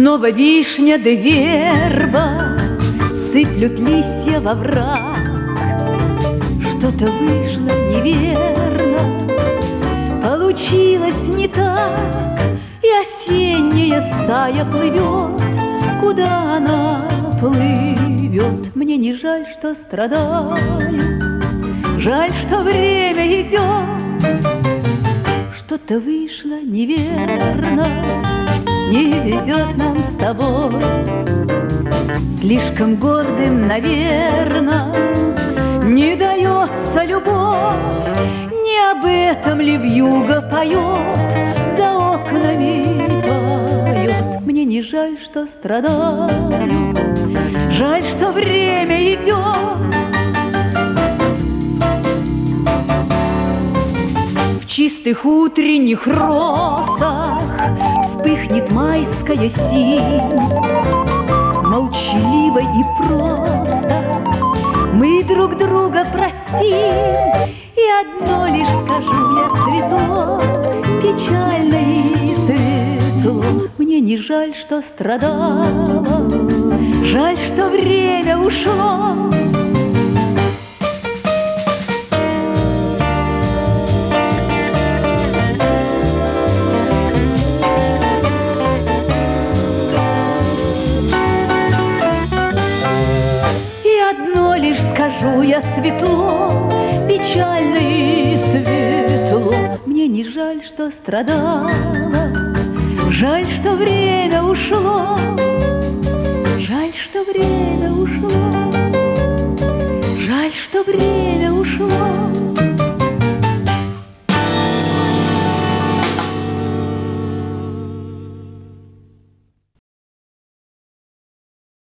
Снова вишня да верба сыплют листья во враг. Что-то вышло неверно, получилось не так, и осенняя стая плывет. Куда она плывет? Мне не жаль, что страдаю, жаль, что время идет. Что-то вышло неверно, не везет нам с тобой. Слишком гордым, наверно, не дается любовь. Не об этом ли вьюга поет, за окнами поет? Мне не жаль, что страдаю, жаль, что время идет. В чистых утренних росах вспыхнет майская синь. Молчаливо и просто мы друг друга простим. И одно лишь скажу я светло, печально и светло. Мне не жаль, что страдала, жаль, что время ушло. Лишь скажу я светло, печально и светло. Мне не жаль, что страдала, жаль, что время ушло. Жаль, что время ушло, жаль, что время ушло.